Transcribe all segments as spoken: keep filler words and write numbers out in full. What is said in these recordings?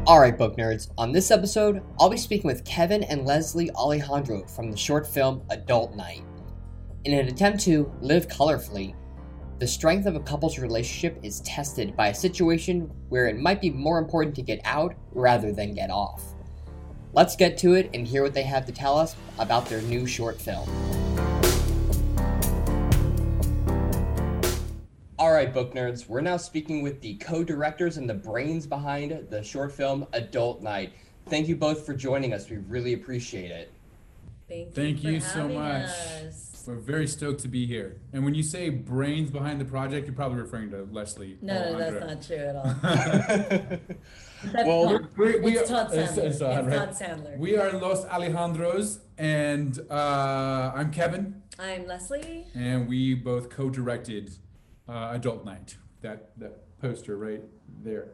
Alright, book nerds, on this episode, I'll be speaking with Kevin and Leslie Alejandro from the short film Adult Night. In an attempt to live colorfully, the strength of a couple's relationship is tested by a situation where it might be more important to get out rather than get off. Let's get to it and hear what they have to tell us about their new short film. Alright, book nerds, we're now speaking with the co-directors and the brains behind the short film Adult Night. Thank you both for joining us. We really appreciate it. Thank you, Thank for you so having much. us. We're very stoked to be here. And when you say brains behind the project, you're probably referring to Leslie. No, no, Alejandro. that's not true at all. That's Well, Todd. we- we- it's Todd it's- Sandler. it's It's, Todd, right? Todd Sandler. We are Los Alejandros, and uh, I'm Kevin, I'm Leslie. and we both co-directed uh, Adult Night. That that poster right there.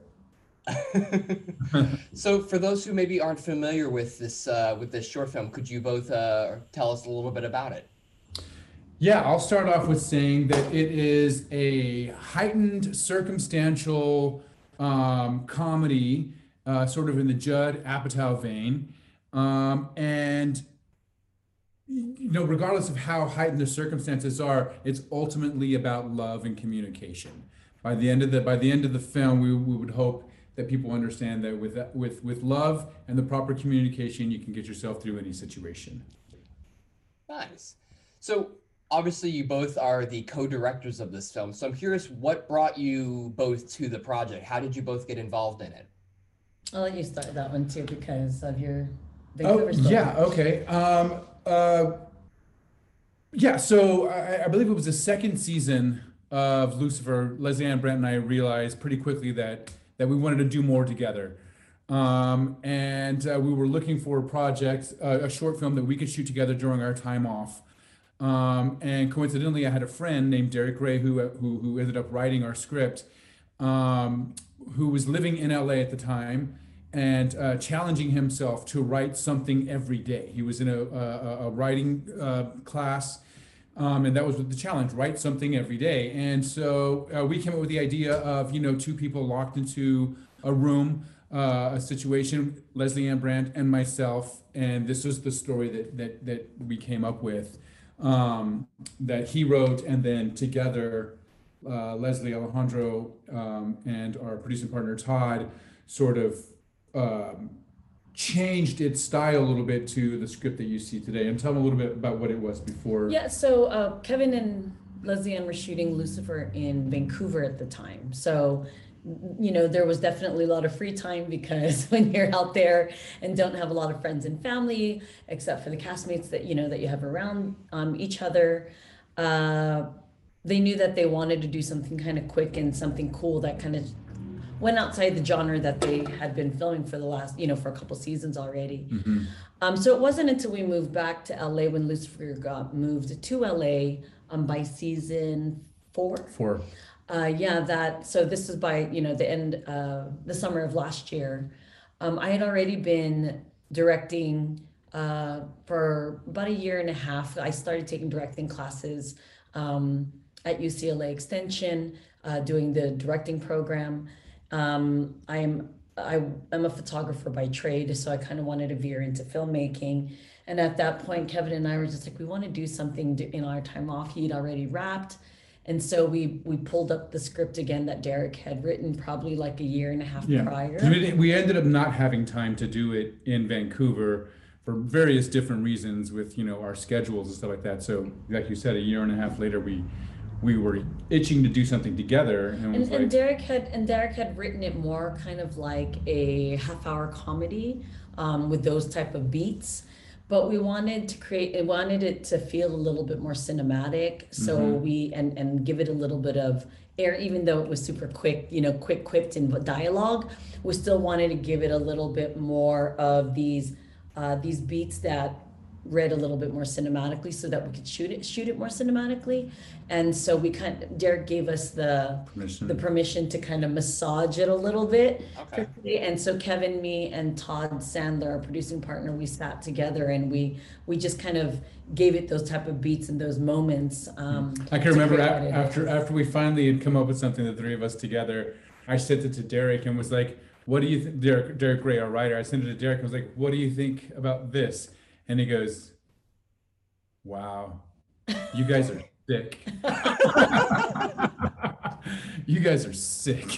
So, for those who maybe aren't familiar with this uh, with this short film, could you both uh, tell us a little bit about it? Yeah, I'll start off with saying that it is a heightened circumstantial um, comedy, uh, sort of in the Judd Apatow vein. Um, and, you know, regardless of how heightened the circumstances are, it's ultimately about love and communication. By the end of the by the end of the film, we, we would hope that people understand that with that, with with love and the proper communication, you can get yourself through any situation. Nice. So, obviously, you both are the co-directors of this film. So, I'm curious, what brought you both to the project? How did you both get involved in it? I'll let you start that one too because of your Oh, Vancouver story. yeah, okay. Um, uh, yeah, so I, I believe it was the second season of Lucifer. Leslie Ann Brandt and I realized pretty quickly that that we wanted to do more together. Um, and uh, we were looking for a project, uh, a short film that we could shoot together during our time off. Um, and coincidentally, I had a friend named Derek Ray who, who, who ended up writing our script, um, who was living in L A at the time and uh, challenging himself to write something every day. He was in a, a, a writing uh, class, um, and that was the challenge, write something every day. And so uh, we came up with the idea of, you know, two people locked into a room, uh, a situation, Leslie Ann Brandt and myself, and this was the story that, that, that we came up with, um, that he wrote, and then together, uh, Leslie Alejandro um, and our producing partner Todd sort of um, changed its style a little bit to the script that you see today. And tell them a little bit about what it was before. Yeah, so uh, Kevin and Leslie Ann were shooting Lucifer in Vancouver at the time. So, you know, there was definitely a lot of free time because when you're out there and don't have a lot of friends and family, except for the castmates that, you know, that you have around um, each other, uh, they knew that they wanted to do something kind of quick and something cool that kind of went outside the genre that they had been filming for the last, you know, for a couple seasons already. Mm-hmm. Um, so it wasn't until we moved back to L A when Lucifer got moved to L A um, by season four. For Uh, yeah, that, so this is by, you know, the end, uh, the summer of last year. Um, I had already been directing uh, for about a year and a half. I started taking directing classes um, at U C L A Extension, uh, doing the directing program. Um, I'm I, I'm a photographer by trade, so I kind of wanted to veer into filmmaking. And at that point, Kevin and I were just like, we want to do something in our time off. He'd already wrapped. And so we we pulled up the script again that Derek had written probably like a year and a half yeah, prior. we didn't- we ended up not having time to do it in Vancouver for various different reasons with, you know, our schedules and stuff like that. So like you said, a year and a half later, we we were itching to do something together. And, And, was and like, Derek had and Derek had written it more kind of like a half hour comedy um, with those type of beats. But we wanted to create, it wanted it to feel a little bit more cinematic. So Mhm. we, and, and give it a little bit of air, even though it was super quick, you know, quick, quick in dialogue, we still wanted to give it a little bit more of these, uh, these beats that read a little bit more cinematically so that we could shoot it, shoot it more cinematically. And so we kind of, Derek gave us the, permission. the permission to kind of massage it a little bit. Okay. And so Kevin, me, and Todd Sandler, our producing partner, we sat together and we we just kind of gave it those type of beats and those moments. Um, I can to remember create a- what it after is. after we finally had come up with something, the three of us together, I sent it to Derek and was like, what do you think, Derek, Derek Gray, our writer, I sent it to Derek. I was like, what do you think about this? And he goes, wow, you guys are sick. You guys are sick.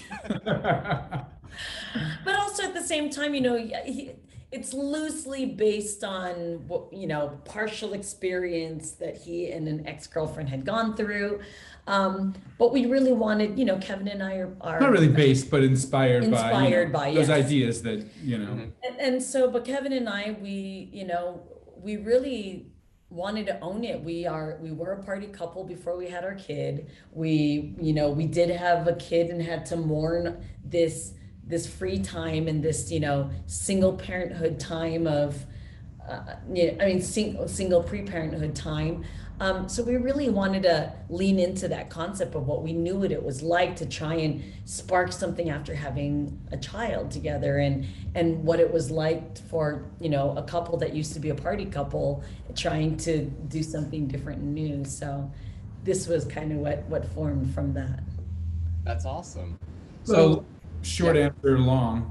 But also at the same time, you know, yeah, he, it's loosely based on what, you know, partial experience that he and an ex-girlfriend had gone through. Um, but we really wanted, you know, Kevin and I are, are Not really based, but inspired, inspired by, by, you know, those yes. ideas that, you know. Mhm. And, and so, but Kevin and I, we, you know, we really wanted to own it. We are, we were a party couple before we had our kid. We, you know, we did have a kid and had to mourn this, this free time and this, you know, single parenthood time of, uh, you know, I mean, single, single pre-parenthood time. Um, so we really wanted to lean into that concept of what we knew what it was like to try and spark something after having a child together, and and what it was like for, you know, a couple that used to be a party couple trying to do something different and new. So this was kind of what what formed from that. That's awesome. So, short yeah. answer, long.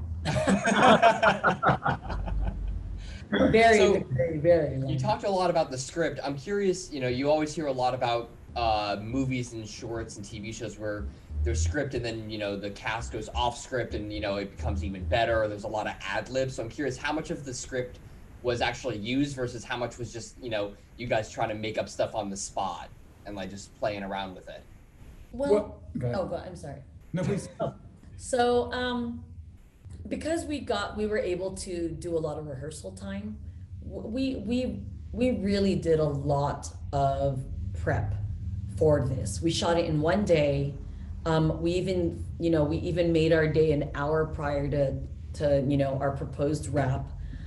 Very, so, very, very long. You talked a lot about the script. I'm curious, you know, you always hear a lot about uh, movies and shorts and T V shows where there's script and then, you know, the cast goes off script and, you know, it becomes even better. There's a lot of ad libs. So I'm curious how much of the script was actually used versus how much was just, you know, you guys trying to make up stuff on the spot and like just playing around with it. Well, well go oh, go, I'm sorry. No, please. Oh, so, um, because we got, we were able to do a lot of rehearsal time. We, we, we really did a lot of prep for this. We shot it in one day. Um, we even, you know, we even made our day an hour prior to, to, you know, our proposed wrap.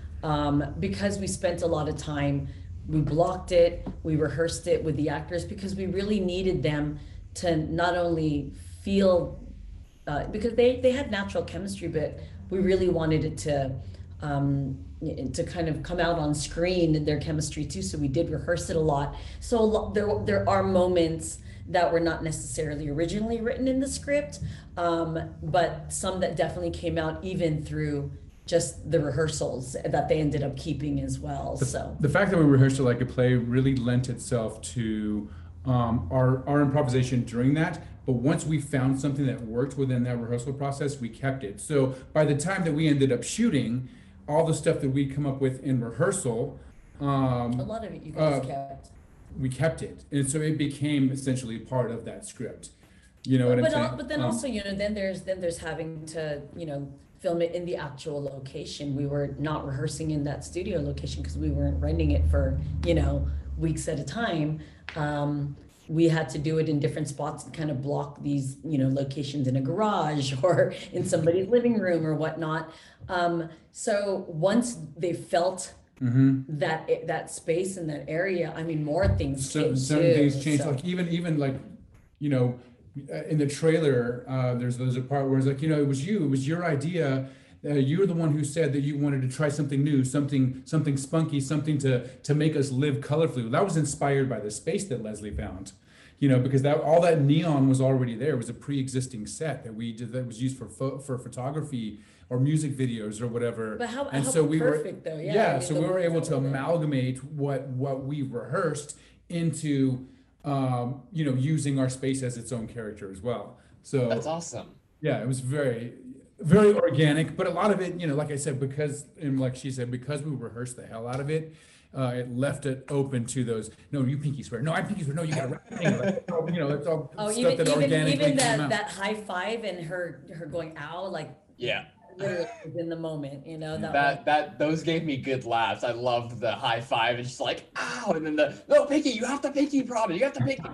Um, because we spent a lot of time, we blocked it, we rehearsed it with the actors because we really needed them to not only feel, uh, because they, they had natural chemistry, but we really wanted it to um, to kind of come out on screen, their chemistry too. So we did rehearse it a lot. So a lot, there there are moments that were not necessarily originally written in the script, um, but some that definitely came out even through just the rehearsals that they ended up keeping as well. The, so the fact that we rehearsed it like a play really lent itself to um, our our improvisation during that. But once we found something that worked within that rehearsal process, we kept it. So by the time that we ended up shooting, all the stuff that we'd come up with in rehearsal, um, a lot of it you guys uh, kept. We kept it, and so it became essentially part of that script. You know what but I'm saying? Al- but then um, also, you know, then there's then there's having to, you know, film it in the actual location. We were not rehearsing in that studio location because we weren't renting it for, you know, weeks at a time. Um, we had to do it in different spots and kind of block these, you know, locations in a garage or in somebody's living room or whatnot. Um, so once they felt mm-hmm. that that space in that area, I mean, more things so, came certain too, things changed. so. Like even even like, you know, uh, in the trailer, uh, there's there's a part where it's like, you know, it was you, it was your idea. Uh, you were the one who said that you wanted to try something new, something something spunky, something to to make us live colorfully. That was inspired by the space that Leslie found, you know, because that all that neon was already there. It was a pre-existing set that we did that was used for pho- for photography or music videos or whatever. But how, and how so we perfect were, though, yeah. yeah. I mean, so the we were ones able that to were there. amalgamate what what we rehearsed into, um, you know, using our space as its own character as well. So That's awesome. yeah, it was very, very organic, but a lot of it, you know, like I said, because, and like she said, because we rehearsed the hell out of it, uh, it left it open to those, no, you pinky swear, no, I pinky swear, no, you gotta wrap it in. Like, oh, you know, it's all Oh, stuff even that even organically even came that out. that high five and her her going ow, like Yeah. literally was in the moment, you know, that, That that those gave me good laughs. I loved the high five and just like ow, and then the no pinky, you have the pinky problem. You have the pinky.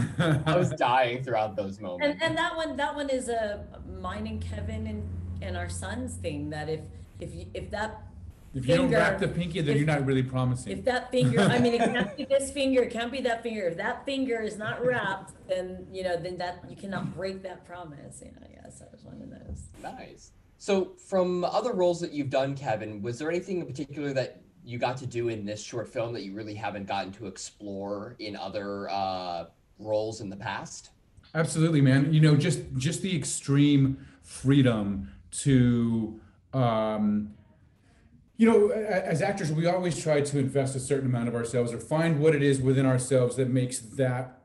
I was dying throughout those moments. and and that one that one is a mine and Kevin and and our son's thing, that if if you, if that If you don't finger- wrap the pinky, then if- you're not really promising. if that finger, I mean, it can't be this finger, it can't be that finger. If that finger is not wrapped, then you know, then that you cannot break that promise. You know, yes, that was one of those. Nice. So from other roles that you've done, Kevin, was there anything in particular that you got to do in this short film that you really haven't gotten to explore in other uh, roles in the past? Absolutely, man. You know, just just the extreme freedom to um, you know, as actors, we always try to invest a certain amount of ourselves or find what it is within ourselves that makes that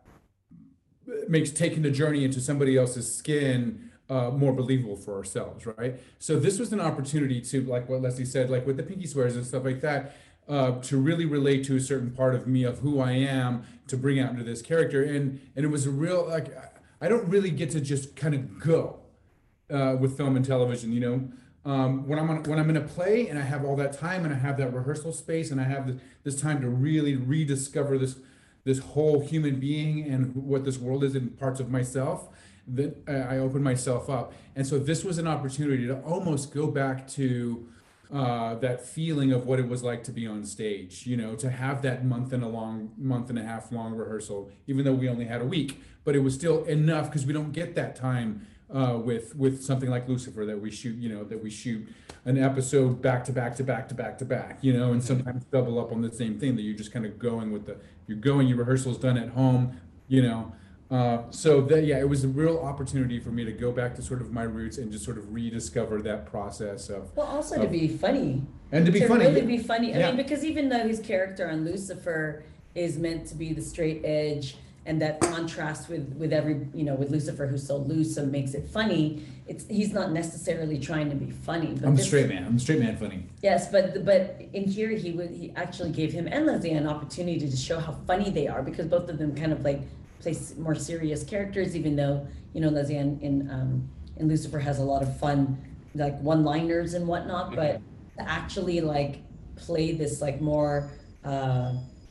makes taking the journey into somebody else's skin uh, more believable for ourselves, right? So this was an opportunity to, like what Leslie said, like with the pinky swears and stuff like that, uh, to really relate to a certain part of me of who I am to bring out into this character, and and it was a real like I don't really get to just kind of go uh, with film and television, you know. Um, when I'm on, when I'm in a play and I have all that time and I have that rehearsal space and I have this, this time to really rediscover this this whole human being and what this world is in parts of myself, that I open myself up. And so this was an opportunity to almost go back to uh, that feeling of what it was like to be on stage, you know, to have that month and a long month and a half long rehearsal, even though we only had a week, but it was still enough because we don't get that time uh, with with something like Lucifer that we shoot, you know, that we shoot an episode back to back to back to back to back, you know, and sometimes double up on the same thing that you're just kind of going with the, you're going, your rehearsal's done at home, you know. Uh, so that, yeah, it was a real opportunity for me to go back to sort of my roots and just sort of rediscover that process of. Well, also of, to be funny. And to be to funny. really be funny. I Yeah. mean, because even though his character on Lucifer is meant to be the straight edge, and that contrast with with every, you know, with Lucifer who's so loose and makes it funny, it's he's not necessarily trying to be funny. But I'm a this, straight man. I'm a straight man funny. Yes, but but in here he would he actually gave him and Leslie an opportunity to show how funny they are, because both of them kind of like play s- more serious characters, even though, you know, Leslie in in, um, in Lucifer has a lot of fun like one-liners and whatnot, but to actually like play this like more uh,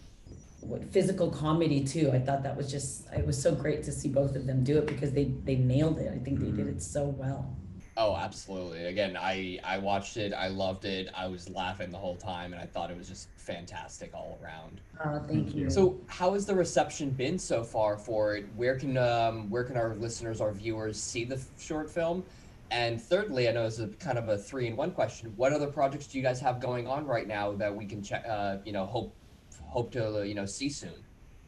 what, physical comedy too. I thought that was just, it was so great to see both of them do it because they they nailed it. I think they did it so well. Oh, absolutely. Again, I, I watched it. I loved it. I was laughing the whole time, and I thought it was just fantastic all around. Uh, thank you. So, how has the reception been so far for it? Where can um, where can our listeners, our viewers, see the f- short film? And thirdly, I know it's a kind of a three-in-one question. What other projects do you guys have going on right now that we can check? Uh, you know, hope hope to uh, you know see soon.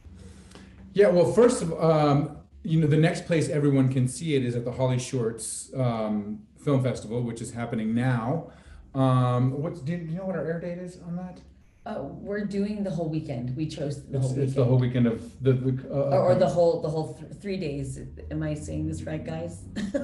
Yeah, well, first of um, you know, the next place everyone can see it is at the Holly Shorts um, Film Festival, which is happening now. Um, what do you, do you know what our air date is on that? Uh, we're doing the whole weekend. We chose the It's, whole it's weekend. the whole weekend of the, the uh, or, or the whole the whole th- three days. Am I saying this right, guys?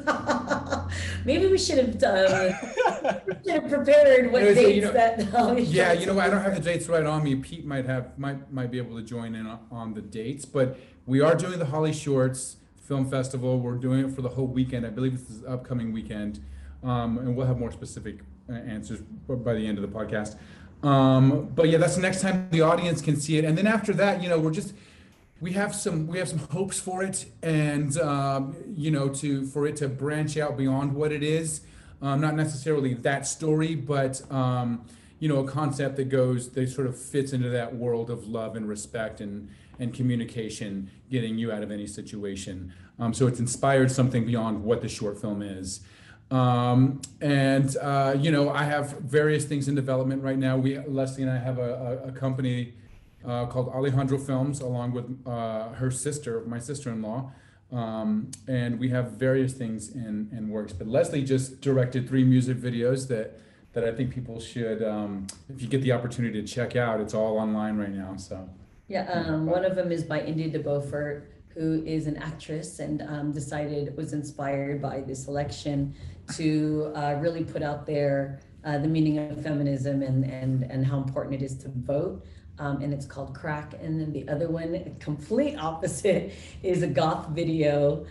Maybe we should have done. should have prepared what You know, so, dates you know, that. Holly Yeah, Shorts you know, I don't have the is. dates right on me. Pete might have might might be able to join in on, on the dates, but we are doing the Holly Shorts Film Festival. We're doing it for the whole weekend. I believe this is upcoming weekend, um, and we'll have more specific uh, answers b- by the end of the podcast. Um, but yeah, that's the next time the audience can see it, and then after that, you know, we're just we have some we have some hopes for it, and um, you know, to for it to branch out beyond what it is. Um, not necessarily that story, but um, you know, a concept that goes, that sort of fits into that world of love and respect and and communication, getting you out of any situation. Um, so it's inspired something beyond what the short film is. Um, and uh, you know, I have various things in development right now. We, Leslie and I, have a, a, a company uh, called Alejandro Films, along with uh, her sister, my sister-in-law. Um, and we have various things in, in works. But Leslie just directed three music videos that that I think people should, um, if you get the opportunity to check out, it's all online right now. So Yeah, um, one of them is by India de Beaufort, who is an actress and um, decided, was inspired by this election to uh, really put out there uh, the meaning of feminism and, and, and how important it is to vote. Um, and it's called Crack. And then the other one, complete opposite, is a goth video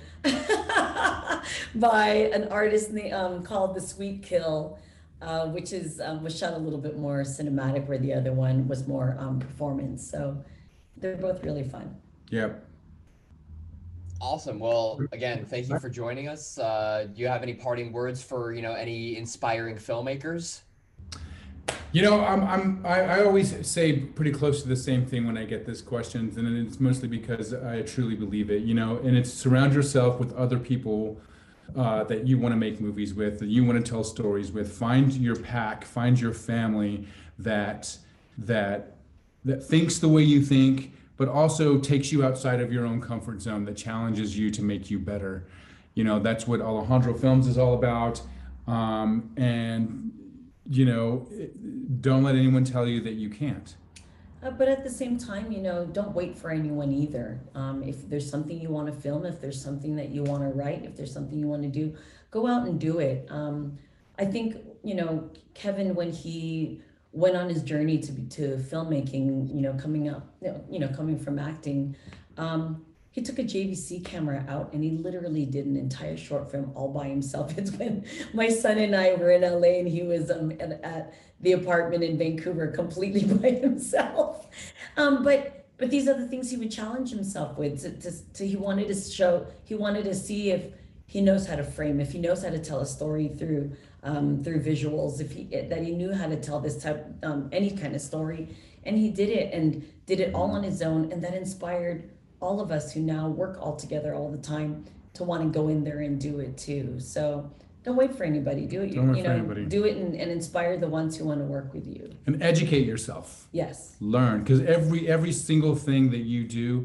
by an artist na- um, called The Sweet Kill, uh, which is um, was shot a little bit more cinematic, where the other one was more um, performance. So they're both really fun. yeah. Awesome. Well, again, thank you for joining us. Uh, do you have any parting words for you know any inspiring filmmakers? You know, I'm, I'm, I, I always say pretty close to the same thing when I get this question, and it's mostly because I truly believe it, you know, and it's surround yourself with other people uh, that you want to make movies with, that you want to tell stories with. Find your pack, find your family that, that, that thinks the way you think, but also takes you outside of your own comfort zone, that challenges you to make you better. You know, that's what Alejandro Films is all about. Um, and, you know, don't let anyone tell you that you can't. Uh, but at the same time, you know, don't wait for anyone either. Um, if there's something you want to film, if there's something that you want to write, if there's something you want to do, go out and do it. Um, I think, you know, Kevin, when he went on his journey to be to filmmaking, you know, coming up, you know, you know, coming from acting, um, he took a J V C camera out and he literally did an entire short film all by himself. It's when my son and I were in L A and he was um, at, at the apartment in Vancouver completely by himself. Um, but but these are the things he would challenge himself with. To, to, to he wanted to show, he wanted to see if he knows how to frame, if he knows how to tell a story through um, through visuals, if he that he knew how to tell this type um, any kind of story, and he did it and did it all on his own, and that inspired all of us who now work all together all the time to want to go in there and do it too. So don't wait for anybody. Do it. Don't wait you for know, anybody. do it and, and inspire the ones who want to work with you. And educate yourself. Yes. Learn, because every every single thing that you do,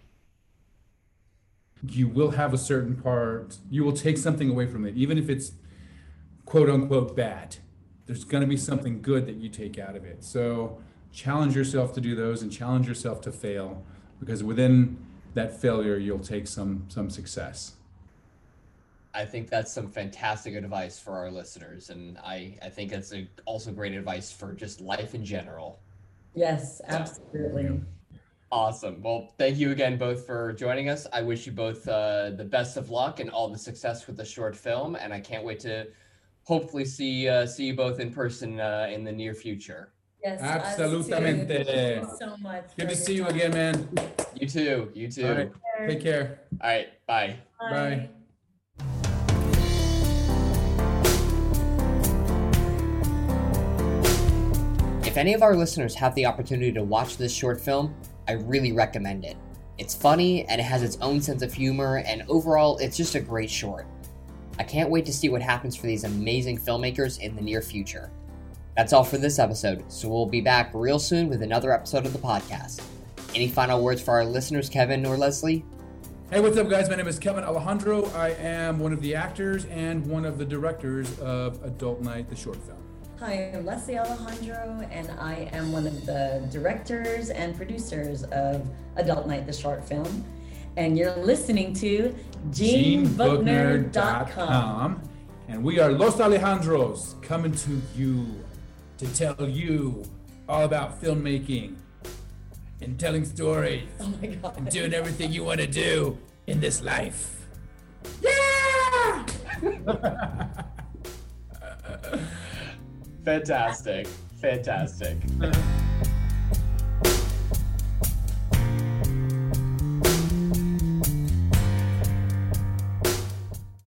you will have a certain part. You will take something away from it, even if it's quote unquote bad. There's going to be something good that you take out of it. So challenge yourself to do those, and challenge yourself to fail, because within that failure, you'll take some some success. I think that's some fantastic advice for our listeners, and I, I think it's a, also great advice for just life in general. Yes, absolutely. Awesome. Well, thank you again both for joining us. I wish you both uh, the best of luck and all the success with the short film, and I can't wait to hopefully see uh, see you both in person uh, in the near future. Yes, Absolutamente. Thank you so much. Good to see you again, man. You too. You too. All right. Take care. All right. Bye. Bye. If any of our listeners have the opportunity to watch this short film, I really recommend it. It's funny and it has its own sense of humor, and overall, it's just a great short. I can't wait to see what happens for these amazing filmmakers in the near future. That's all for this episode, so we'll be back real soon with another episode of the podcast. Any final words for our listeners, Kevin or Leslie? Hey, what's up, guys? My name is Kevin Alejandro. I am one of the actors and one of the directors of Adult Night, the short film. Hi, I'm Leslie Alejandro, and I am one of the directors and producers of Adult Night, the short film. And you're listening to Gene Bookner dot com. And we are Los Alejandros, coming to you to tell you all about filmmaking and telling stories. Oh my God. And doing everything you want to do in this life. Yeah! Fantastic. Fantastic.